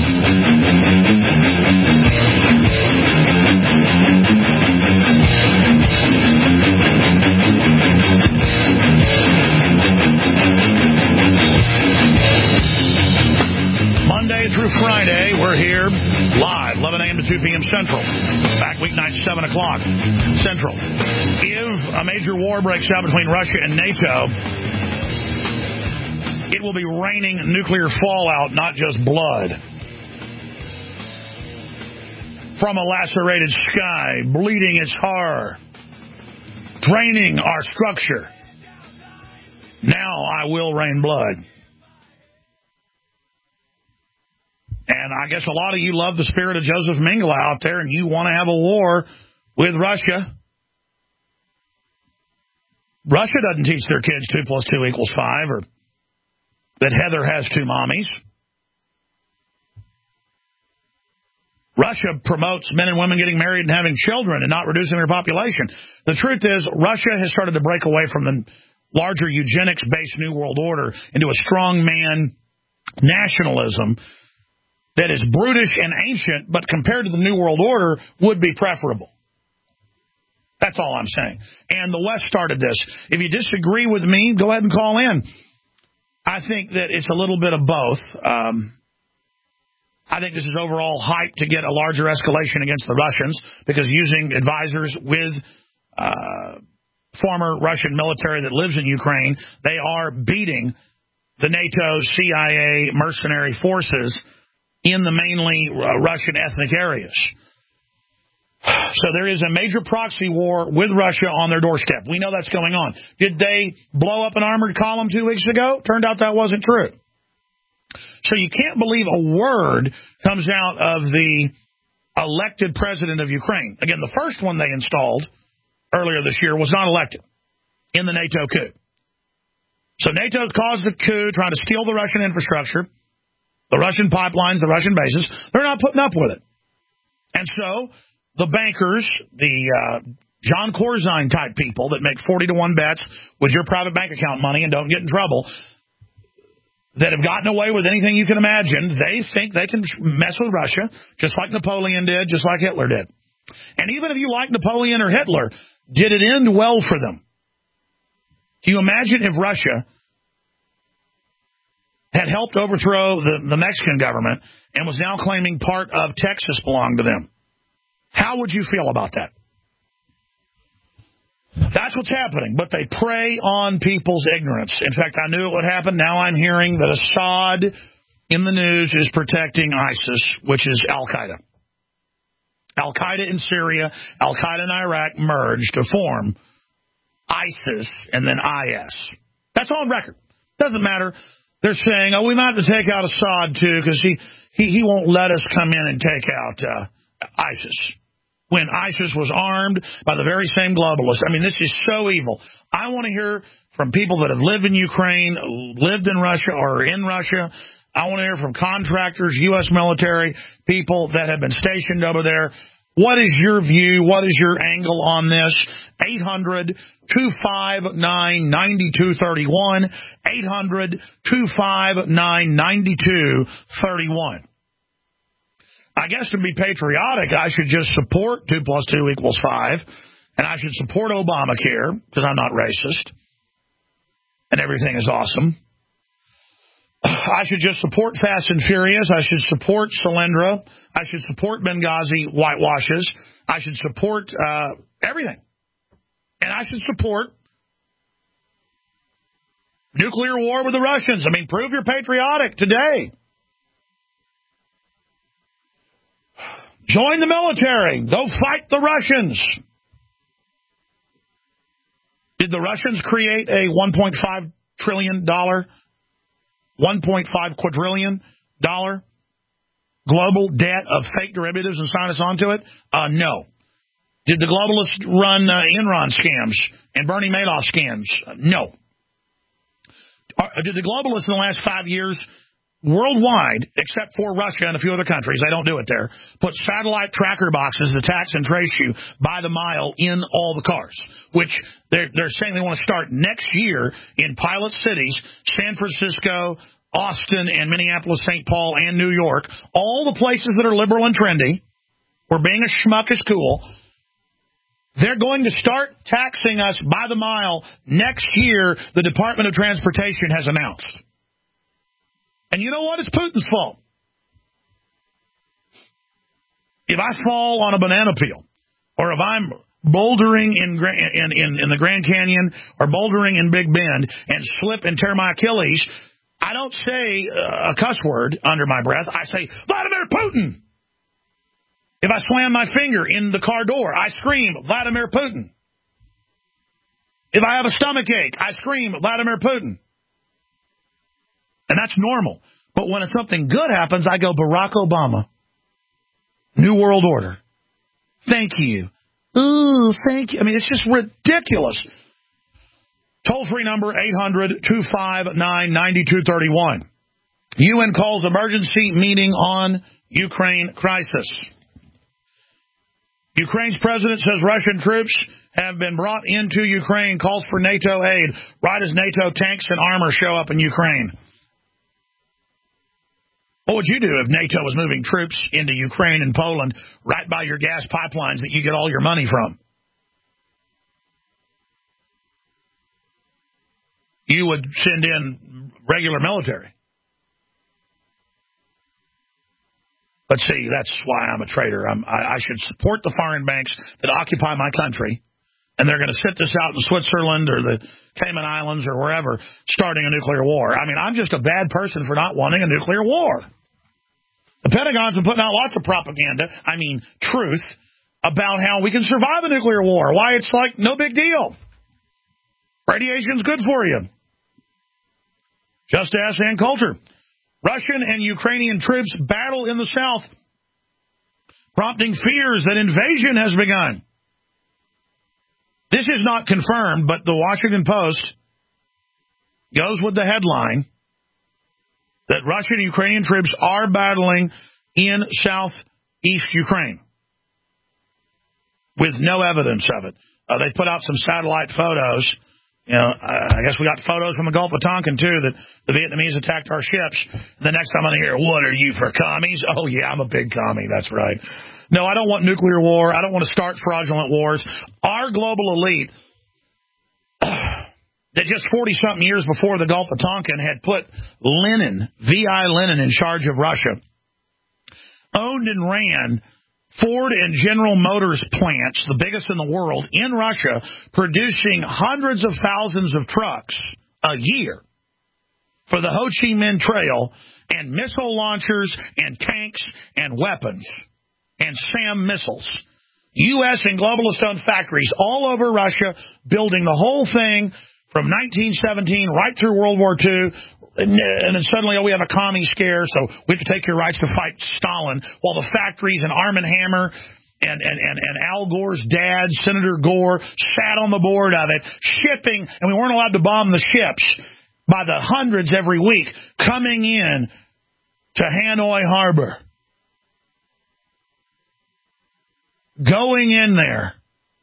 Monday through Friday, we're here live, 11 a.m. to 2 p.m. Central. Back weeknights, 7 o'clock Central. If a major war breaks out between Russia and NATO, it will be raining nuclear fallout, not just blood. From a lacerated sky, bleeding its horror, draining our structure. Now I will rain blood. And I guess a lot of you love the spirit of Joseph Mengele out there, and you want to have a war with Russia. Russia doesn't teach their kids 2 + 2 = 5, or that Heather has 2 mommies. Russia promotes men and women getting married and having children and not reducing their population. The truth is, Russia has started to break away from the larger eugenics-based New World Order into a strongman nationalism that is brutish and ancient, but compared to the New World Order, would be preferable. That's all I'm saying. And the West started this. If you disagree with me, go ahead and call in. I think that it's a little bit of both. I think this is overall hype to get a larger escalation against the Russians, because using advisors with former Russian military that lives in Ukraine, they are beating the NATO, CIA, mercenary forces in the mainly Russian ethnic areas. So there is a major proxy war with Russia on their doorstep. We know that's going on. Did they blow up an armored column 2 weeks ago? Turned out that wasn't true. So you can't believe a word comes out of the elected president of Ukraine. Again, the first one they installed earlier this year was not elected in the NATO coup. So NATO's caused the coup, trying to steal the Russian infrastructure, the Russian pipelines, the Russian bases. They're not putting up with it. And so the bankers, the John Corzine type people that make 40-to-1 bets with your private bank account money and don't get in trouble, that have gotten away with anything you can imagine, they think they can mess with Russia, just like Napoleon did, just like Hitler did. And even if you like Napoleon or Hitler, did it end well for them? Can you imagine if Russia had helped overthrow the Mexican government and was now claiming part of Texas belonged to them? How would you feel about that? That's what's happening, but they prey on people's ignorance. In fact, I knew it would happen. Now I'm hearing that Assad in the news is protecting ISIS, which is Al-Qaeda. Al-Qaeda in Syria, Al-Qaeda in Iraq merged to form ISIS and then IS. That's on record. Doesn't matter. They're saying, we might have to take out Assad too, because he won't let us come in and take out ISIS. When ISIS was armed by the very same globalists. I mean, this is so evil. I want to hear from people that have lived in Ukraine, lived in Russia, or are in Russia. I want to hear from contractors, U.S. military, people that have been stationed over there. What is your view? What is your angle on this? 800-259-9231. 800-259-9231. I guess to be patriotic, I should just support 2 + 2 = 5, and I should support Obamacare, because I'm not racist, and everything is awesome. I should just support Fast and Furious. I should support Solyndra. I should support Benghazi whitewashes. I should support everything. And I should support nuclear war with the Russians. I mean, prove you're patriotic today. Join the military. Go fight the Russians. Did the Russians create a $1.5 trillion, $1.5 quadrillion global debt of fake derivatives and sign us onto it? No. Did the globalists run Enron scams and Bernie Madoff scams? No. Did the globalists in the last 5 years worldwide, except for Russia and a few other countries, they don't do it there, put satellite tracker boxes to tax and trace you by the mile in all the cars, which they're saying they want to start next year in pilot cities, San Francisco, Austin, and Minneapolis, St. Paul, and New York, all the places that are liberal and trendy, where being a schmuck is cool. They're going to start taxing us by the mile next year, the Department of Transportation has announced. And you know what? It's Putin's fault. If I fall on a banana peel, or if I'm bouldering in the Grand Canyon or bouldering in Big Bend and slip and tear my Achilles, I don't say a cuss word under my breath. I say, Vladimir Putin. If I slam my finger in the car door, I scream, Vladimir Putin. If I have a stomachache, I scream, Vladimir Putin. And that's normal. But when something good happens, I go, Barack Obama. New World Order. Thank you. Ooh, thank you. I mean, it's just ridiculous. Toll-free number, 800-259-9231. UN calls emergency meeting on Ukraine crisis. Ukraine's president says Russian troops have been brought into Ukraine, calls for NATO aid, right as NATO tanks and armor show up in Ukraine. What would you do if NATO was moving troops into Ukraine and Poland right by your gas pipelines that you get all your money from? You would send in regular military. Let's see, that's why I'm a traitor. I should support the foreign banks that occupy my country, and they're going to sit this out in Switzerland or the Cayman Islands or wherever, starting a nuclear war. I mean, I'm just a bad person for not wanting a nuclear war. The Pentagon's been putting out lots of propaganda, truth, about how we can survive a nuclear war, why it's like no big deal. Radiation's good for you. Just Ask Ann Coulter. Russian and Ukrainian troops battle in the south, prompting fears that invasion has begun. This is not confirmed, but the Washington Post goes with the headline that Russian and Ukrainian troops are battling in southeast Ukraine with no evidence of it. They put out some satellite photos. I guess we got photos from the Gulf of Tonkin, too, that the Vietnamese attacked our ships. The next time I hear, what are you for commies? Oh, yeah, I'm a big commie. That's right. No, I don't want nuclear war. I don't want to start fraudulent wars. Our global elite, that just 40-something years before the Gulf of Tonkin had put Lenin, V.I. Lenin, in charge of Russia, owned and ran Ford and General Motors plants, the biggest in the world, in Russia, producing hundreds of thousands of trucks a year for the Ho Chi Minh Trail, and missile launchers and tanks and weapons and SAM missiles. U.S. and globalist-owned factories all over Russia building the whole thing from 1917 right through World War II. And then suddenly, we have a commie scare, so we have to take your rights to fight Stalin, while the factories and Arm & Hammer and Al Gore's dad, Senator Gore, sat on the board of it, shipping, and we weren't allowed to bomb the ships by the hundreds every week, coming in to Hanoi Harbor. Going in there.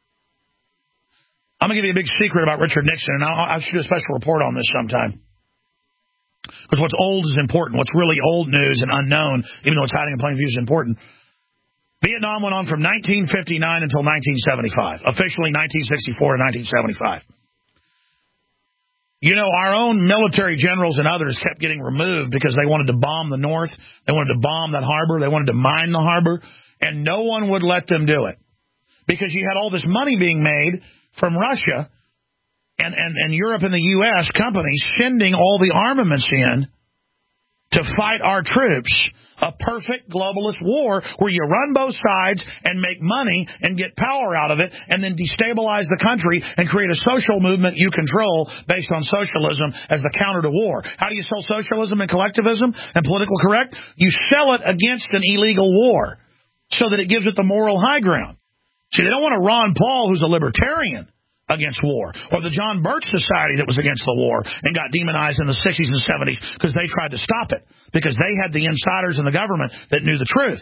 I'm going to give you a big secret about Richard Nixon, and I should do a special report on this sometime. Because what's old is important. What's really old news and unknown, even though it's hiding in plain view, is important. Vietnam went on from 1959 until 1975. Officially 1964 to 1975. Our own military generals and others kept getting removed because they wanted to bomb the North. They wanted to bomb that harbor. They wanted to mine the harbor. And no one would let them do it. Because you had all this money being made from Russia and Europe and the U.S. companies sending all the armaments in to fight our troops. A perfect globalist war where you run both sides and make money and get power out of it and then destabilize the country and create a social movement you control based on socialism as the counter to war. How do you sell socialism and collectivism and political correct? You sell it against an illegal war so that it gives it the moral high ground. See, they don't want a Ron Paul who's a libertarian against war, or the John Birch Society that was against the war and got demonized in the 60s and 70s because they tried to stop it, because they had the insiders in the government that knew the truth.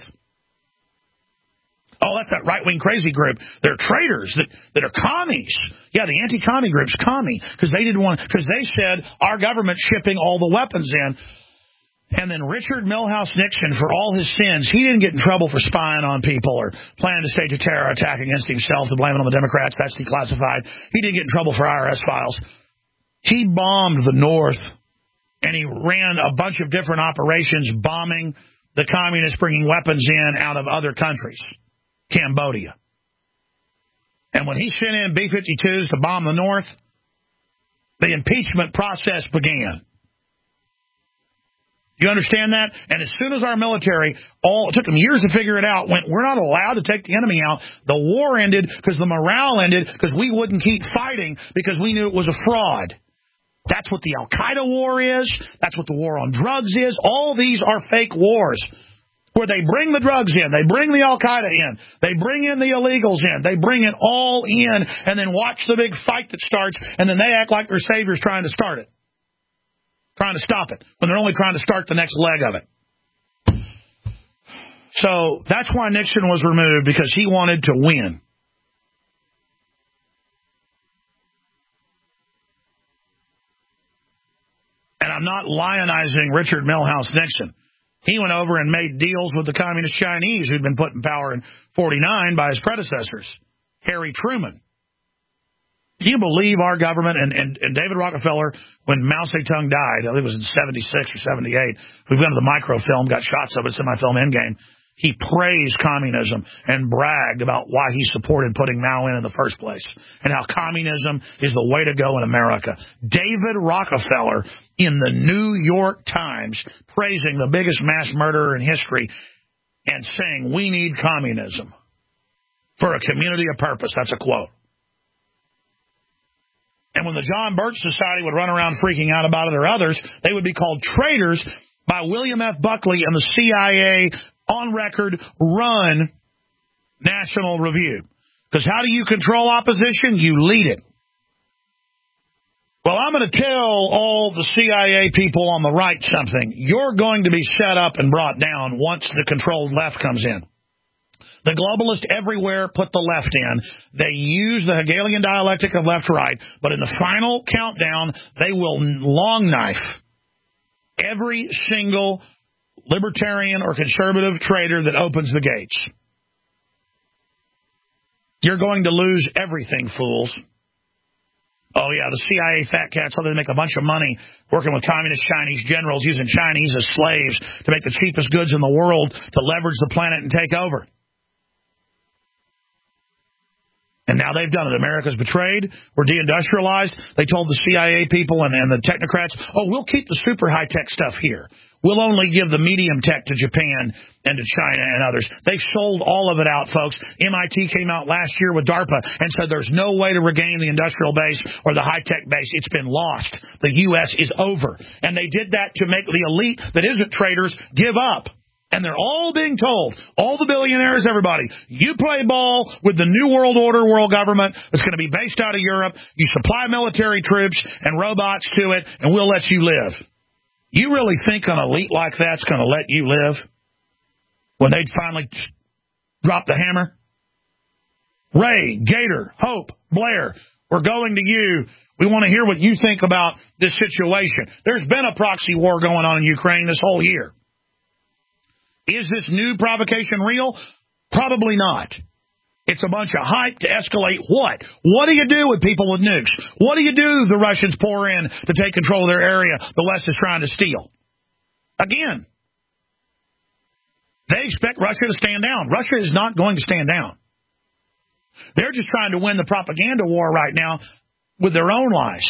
Oh, that's that right-wing crazy group. They're traitors that are commies. Yeah, the anti-commie group's commie because they said our government's shipping all the weapons in. And then Richard Milhouse Nixon, for all his sins, he didn't get in trouble for spying on people or planning to stage a terror attack against himself to blame it on the Democrats. That's declassified. He didn't get in trouble for IRS files. He bombed the North, and he ran a bunch of different operations bombing the communists, bringing weapons in out of other countries, Cambodia. And when he sent in B-52s to bomb the North, the impeachment process began. You understand that? And as soon as our military, it took them years to figure it out, we're not allowed to take the enemy out, the war ended because the morale ended because we wouldn't keep fighting because we knew it was a fraud. That's what the Al-Qaeda war is. That's what the war on drugs is. All these are fake wars where they bring the drugs in. They bring the Al-Qaeda in. They bring in the illegals in. They bring it all in and then watch the big fight that starts, and then they act like their savior's trying to start it. Trying to stop it, when they're only trying to start the next leg of it. So that's why Nixon was removed, because he wanted to win. And I'm not lionizing Richard Milhouse Nixon. He went over and made deals with the communist Chinese who'd been put in power in 49 by his predecessors, Harry Truman. Can you believe our government and David Rockefeller, when Mao Zedong died, I think it was in 76 or 78, we've gone to the microfilm, got shots of it, it's in my film Endgame. He praised communism and bragged about why he supported putting Mao in the first place and how communism is the way to go in America. David Rockefeller in the New York Times praising the biggest mass murderer in history and saying we need communism for a community of purpose. That's a quote. And when the John Birch Society would run around freaking out about it, or others, they would be called traitors by William F. Buckley and the CIA on record run National Review. Because how do you control opposition? You lead it. Well, I'm going to tell all the CIA people on the right something. You're going to be set up and brought down once the controlled left comes in. The globalists everywhere put the left in. They use the Hegelian dialectic of left-right, but in the final countdown, they will long knife every single libertarian or conservative traitor that opens the gates. You're going to lose everything, fools. Oh, yeah, the CIA fat cats, how they make a bunch of money working with communist Chinese generals, using Chinese as slaves to make the cheapest goods in the world to leverage the planet and take over. And now they've done it. America's betrayed. We're deindustrialized. They told the CIA people and the technocrats, oh, we'll keep the super high-tech stuff here. We'll only give the medium tech to Japan and to China and others. They've sold all of it out, folks. MIT came out last year with DARPA and said there's no way to regain the industrial base or the high-tech base. It's been lost. The U.S. is over. And they did that to make the elite that isn't traitors give up. And they're all being told, all the billionaires, everybody, you play ball with the New World Order world government that's going to be based out of Europe. You supply military troops and robots to it, and we'll let you live. You really think an elite like that's going to let you live when they'd finally drop the hammer? Ray, Gator, Hope, Blair, we're going to you. We want to hear what you think about this situation. There's been a proxy war going on in Ukraine this whole year. Is this new provocation real? Probably not. It's a bunch of hype to escalate what? What do you do with people with nukes? What do you do the Russians pour in to take control of their area the West is trying to steal? Again, they expect Russia to stand down. Russia is not going to stand down. They're just trying to win the propaganda war right now with their own lies.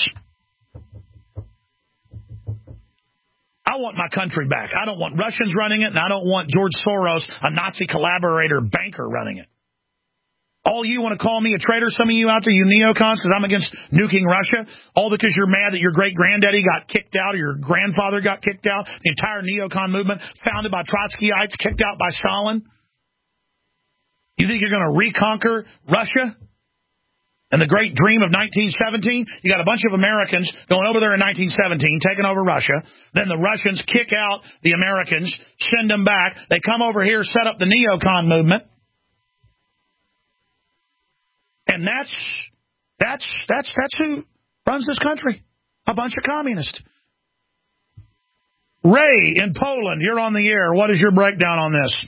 I want my country back. I don't want Russians running it, and I don't want George Soros, a Nazi collaborator banker, running it. All you want to call me a traitor, some of you out there, you neocons, because I'm against nuking Russia, all because you're mad that your great-granddaddy got kicked out or your grandfather got kicked out, the entire neocon movement founded by Trotskyites, kicked out by Stalin. You think you're going to reconquer Russia? And the great dream of 1917, you got a bunch of Americans going over there in 1917, taking over Russia. Then the Russians kick out the Americans, send them back. They come over here, set up the neocon movement. And that's who runs this country. A bunch of communists. Ray in Poland, you're on the air. What is your breakdown on this?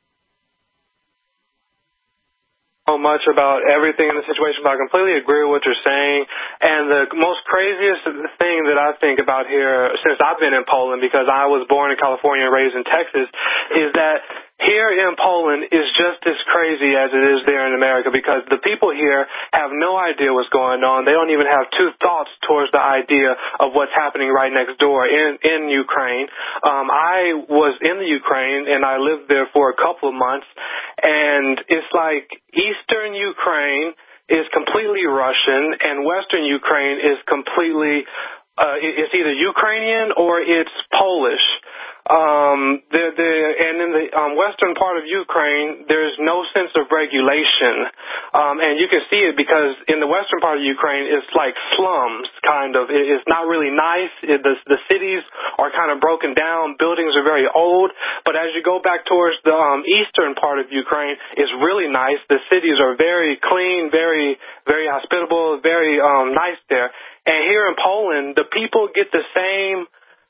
So much about everything in the situation, but I completely agree with what you're saying. And the most craziest thing that I think about here, since I've been in Poland, because I was born in California and raised in Texas, is that here in Poland is just as crazy as it is there in America, because the people here have no idea what's going on. They don't even have two thoughts towards the idea of what's happening right next door in Ukraine. I was in the Ukraine, and I lived there for a couple of months, and it's like Eastern Ukraine is completely Russian, and Western Ukraine is completely it's either Ukrainian or it's Polish. and in the western part of Ukraine, there's no sense of regulation. And you can see it because in the western part of Ukraine, it's like slums, kind of. It's not really nice. The cities are kind of broken down. Buildings are very old. But as you go back towards the eastern part of Ukraine, it's really nice. The cities are very clean, very, very hospitable, very nice there. And here in Poland, the people get the same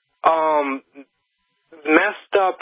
messed up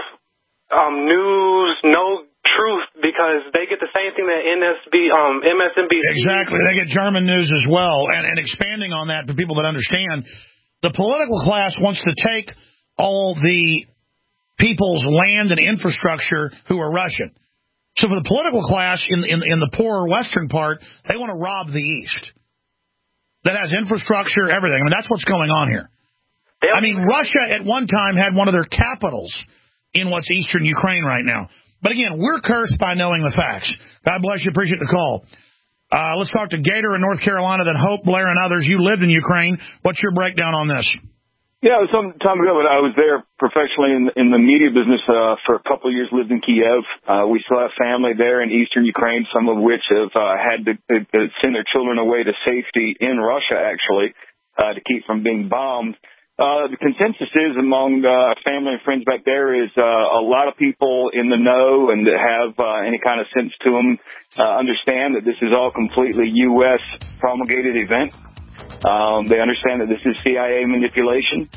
news, no truth, because they get the same thing that MSNBC. Exactly. They get German news as well. And expanding on that, for people that understand, the political class wants to take all the people's land and infrastructure who are Russian. So for the political class in the poorer western part, they want to rob the East. That has infrastructure, everything. I mean, that's what's going on here. I mean, Russia at one time had one of their capitals in what's eastern Ukraine right now. But again, we're cursed by knowing the facts. God bless you. Appreciate the call. Let's talk to Gator in North Carolina, then Hope, Blair, and others. You lived in Ukraine. What's your breakdown on this? Yeah, it was some time ago, but I was there professionally in the media business for a couple of years, lived in Kiev. We still have family there in eastern Ukraine, some of which have had to send their children away to safety in Russia, actually, to keep from being bombed. The consensus is among family and friends back there is a lot of people in the know and that have any kind of sense to them understand that this is all completely U.S. promulgated event. They understand that this is CIA manipulation.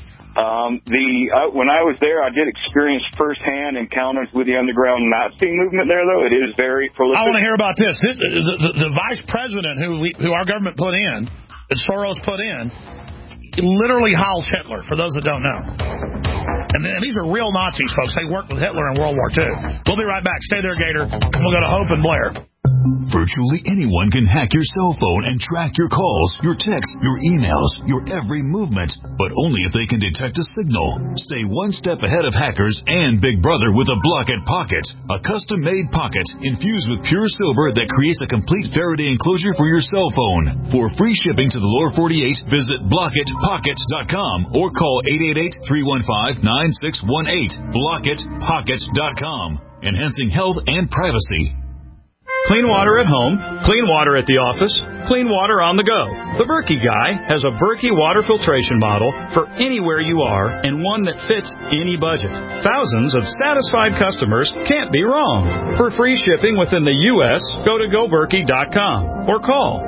When I was there, I did experience firsthand encounters with the underground Nazi movement there, though. It is very prolific. I want to hear about this. The vice president who our government put in, that Soros put in, literally Heil Hitler, for those that don't know. And these are real Nazis, folks. They worked with Hitler in World War II. We'll be right back. Stay there, Gator. We'll go to Hope and Blair. Virtually anyone can hack your cell phone and track your calls, your texts, your emails, your every movement, but only if they can detect a signal. Stay one step ahead of hackers and Big Brother with a Blockit Pocket, a custom-made pocket infused with pure silver that creates a complete Faraday enclosure for your cell phone. For free shipping to the lower 48, visit BlockitPocket.com or call 888-315-9618. BlockitPocket.com, enhancing health and privacy. Clean water at home, clean water at the office, clean water on the go. The Berkey Guy has a Berkey water filtration model for anywhere you are and one that fits any budget. Thousands of satisfied customers can't be wrong. For free shipping within the U.S., go to GoBerkey.com or call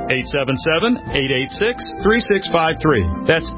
877-886-3653. That's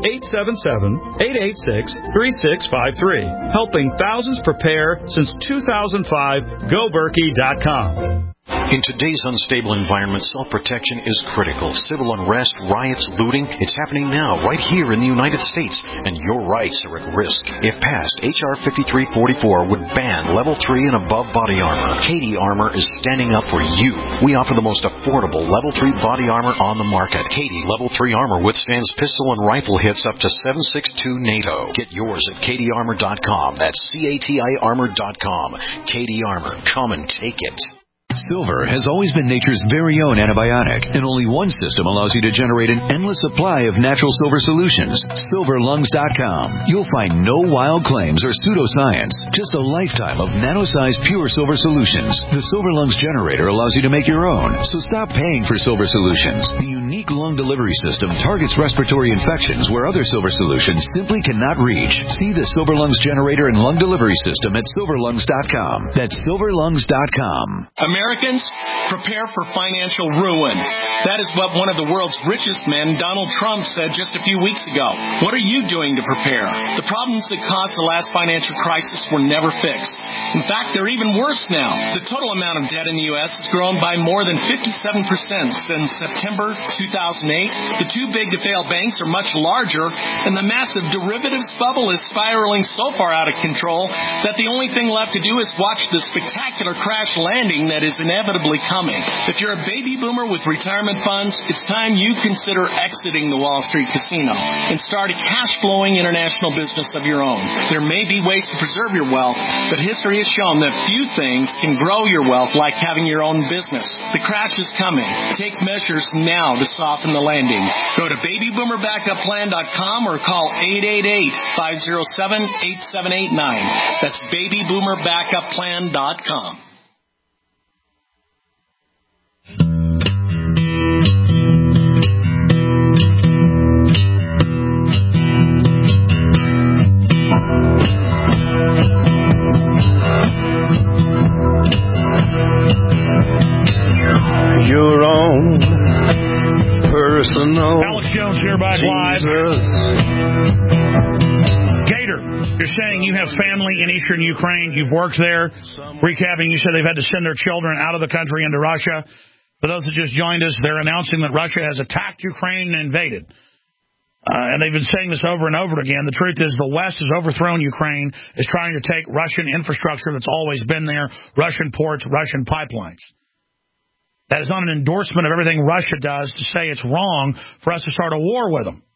877-886-3653. Helping thousands prepare since 2005, GoBerkey.com. In today's unstable environment, self-protection is critical. Civil unrest, riots, looting, it's happening now, right here in the United States, and your rights are at risk. If passed, H.R. 5344 would ban Level 3 and above body armor. Katie Armor is standing up for you. We offer the most affordable Level 3 body armor on the market. Katie Level 3 armor withstands pistol and rifle hits up to 7.62 NATO. Get yours at KatieArmor.com. That's CATI Armor.com. Katie Armor. Come and take it. Silver has always been nature's very own antibiotic, and only one system allows you to generate an endless supply of natural silver solutions. SilverLungs.com. You'll find no wild claims or pseudoscience, just a lifetime of nano-sized pure silver solutions. The Silver Lungs generator allows you to make your own, so stop paying for silver solutions. The unique lung delivery system targets respiratory infections where other silver solutions simply cannot reach. See the Silver Lungs generator and lung delivery system at SilverLungs.com. That's SilverLungs.com. Americans, prepare for financial ruin. That is what one of the world's richest men, Donald Trump, said just a few weeks ago. What are you doing to prepare? The problems that caused the last financial crisis were never fixed. In fact, they're even worse now. The total amount of debt in the U.S. has grown by more than 57% since September 2008. The too big to fail banks are much larger, and the massive derivatives bubble is spiraling so far out of control that the only thing left to do is watch the spectacular crash landing that is is inevitably coming. If you're a baby boomer with retirement funds, it's time you consider exiting the Wall Street casino and start a cash-flowing international business of your own. There may be ways to preserve your wealth, but history has shown that few things can grow your wealth like having your own business. The crash is coming. Take measures now to soften the landing. Go to babyboomerbackupPlan.com or call 888-507-8789. That's babyboomerbackupPlan.com. Your own personal. Alex Jones here, back live. Gator, you're saying you have family in eastern Ukraine. You've worked there. Recapping, you said they've had to send their children out of the country into Russia. For those that just joined us, they're announcing that Russia has attacked Ukraine and invaded. And they've been saying this over and over again. The truth is the West has overthrown Ukraine, is trying to take Russian infrastructure that's always been there, Russian ports, Russian pipelines. That is not an endorsement of everything Russia does to say it's wrong for us to start a war with them.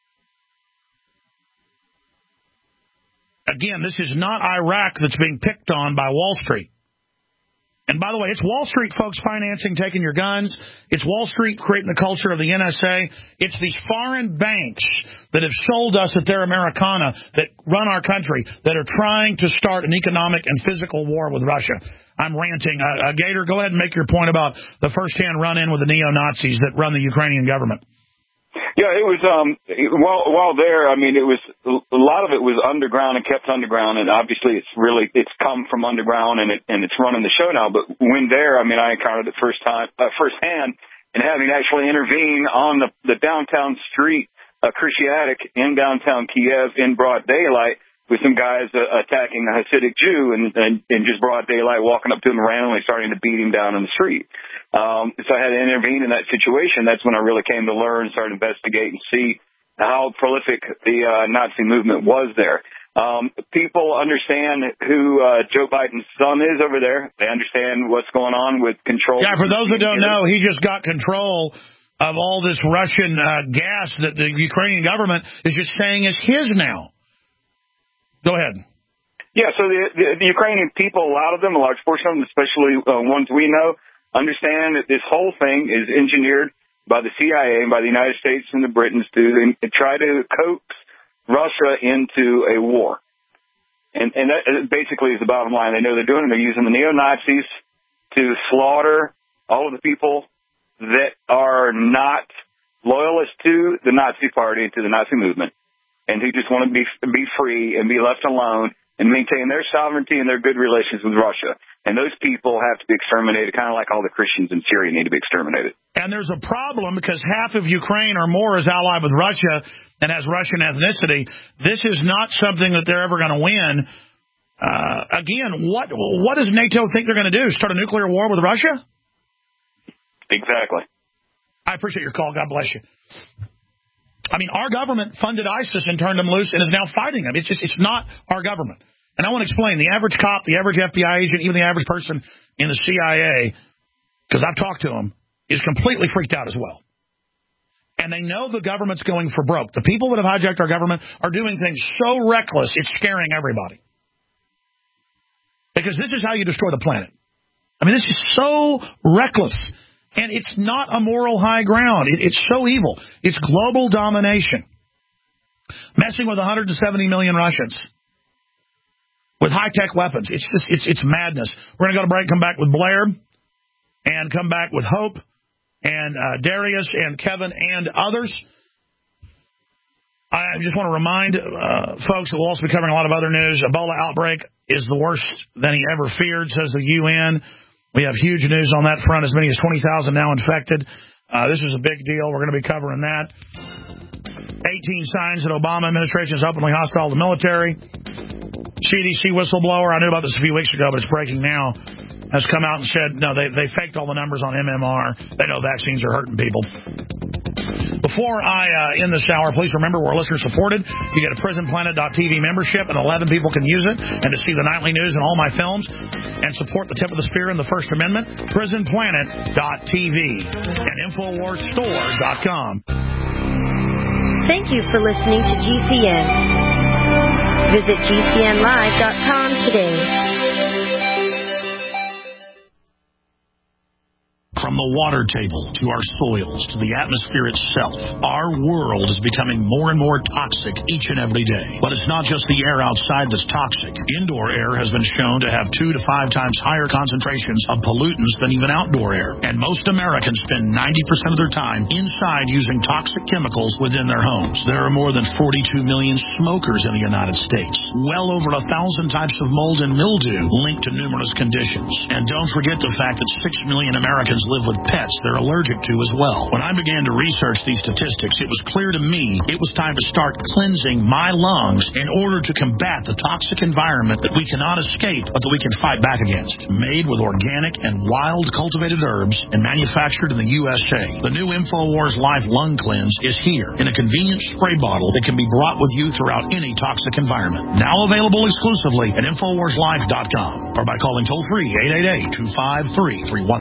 Again, this is not Iraq that's being picked on by Wall Street. And by the way, it's Wall Street folks financing, taking your guns. It's Wall Street creating the culture of the NSA. It's these foreign banks that have sold us that they're Americana, that run our country, that are trying to start an economic and physical war with Russia. I'm ranting. Gator, go ahead and make your point about the first-hand run-in with the neo-Nazis that run the Ukrainian government. Yeah, it was, while there, I mean, it was, a lot of it was underground and kept underground, and obviously it's come from underground and it's running the show now, but when there, I mean, I encountered it firsthand, and having actually intervene on the downtown street, Krysiatic in downtown Kiev in broad daylight, with some guys attacking a Hasidic Jew and just broad daylight walking up to him randomly starting to beat him down in the street. So I had to intervene in that situation. That's when I really came to learn, started to investigate and see how prolific the Nazi movement was there. People understand who Joe Biden's son is over there. They understand what's going on with control. Yeah, for those that don't know, he just got control of all this Russian gas that the Ukrainian government is just saying is his now. Go ahead. Yeah, so the Ukrainian people, a lot of them, a large portion of them, especially ones we know, understand that this whole thing is engineered by the CIA and by the United States and the Britons to try to coax Russia into a war. And that basically is the bottom line. They know they're doing it. They're using the neo-Nazis to slaughter all of the people that are not loyalists to the Nazi party, to the Nazi movement, and who just want to be free and be left alone and maintain their sovereignty and their good relations with Russia. And those people have to be exterminated, kind of like all the Christians in Syria need to be exterminated. And there's a problem because half of Ukraine or more is allied with Russia and has Russian ethnicity. This is not something that they're ever going to win. Again, what does NATO think they're going to do? Start a nuclear war with Russia? Exactly. I appreciate your call. God bless you. I mean, our government funded ISIS and turned them loose and is now fighting them. It's not our government. And I want to explain, the average cop, the average FBI agent, even the average person in the CIA, because I've talked to them, is completely freaked out as well. And they know the government's going for broke. The people that have hijacked our government are doing things so reckless, it's scaring everybody. Because this is how you destroy the planet. I mean, this is so reckless. And it's not a moral high ground. It's so evil. It's global domination. Messing with 170 million Russians with high-tech weapons. It's madness. We're going to go to break, come back with Blair, and come back with Hope, and Darius, and Kevin, and others. I just want to remind folks that we'll also be covering a lot of other news. Ebola outbreak is the worst than he ever feared, says the UN. We have huge news on that front, as many as 20,000 now infected. This is a big deal. We're going to be covering that. 18 signs that Obama administration is openly hostile to the military. CDC whistleblower, I knew about this a few weeks ago, but it's breaking now, has come out and said, no, they faked all the numbers on MMR. They know vaccines are hurting people. Before I end this hour, please remember we're listener supported. You get a PrisonPlanet.tv membership, and 11 people can use it, and to see the nightly news and all my films, and support the tip of the spear and the First Amendment. PrisonPlanet.tv and InfoWarsStore.com. Thank you for listening to GCN. Visit GCNlive.com today. From the water table to our soils to the atmosphere itself, our world is becoming more and more toxic each and every day. But it's not just the air outside that's toxic. Indoor air has been shown to have 2 to 5 times higher concentrations of pollutants than even outdoor air. And most Americans spend 90% of their time inside using toxic chemicals within their homes. There are more than 42 million smokers in the United States. Well over 1,000 types of mold and mildew linked to numerous conditions. And don't forget the fact that 6 million Americans live with pets they're allergic to as well. When I began to research these statistics, it was clear to me it was time to start cleansing my lungs in order to combat the toxic environment that we cannot escape but that we can fight back against. Made with organic and wild cultivated herbs and manufactured in the USA, the new InfoWars Life Lung Cleanse is here in a convenient spray bottle that can be brought with you throughout any toxic environment. Now available exclusively at InfoWarsLife.com or by calling toll-free 888-253-31.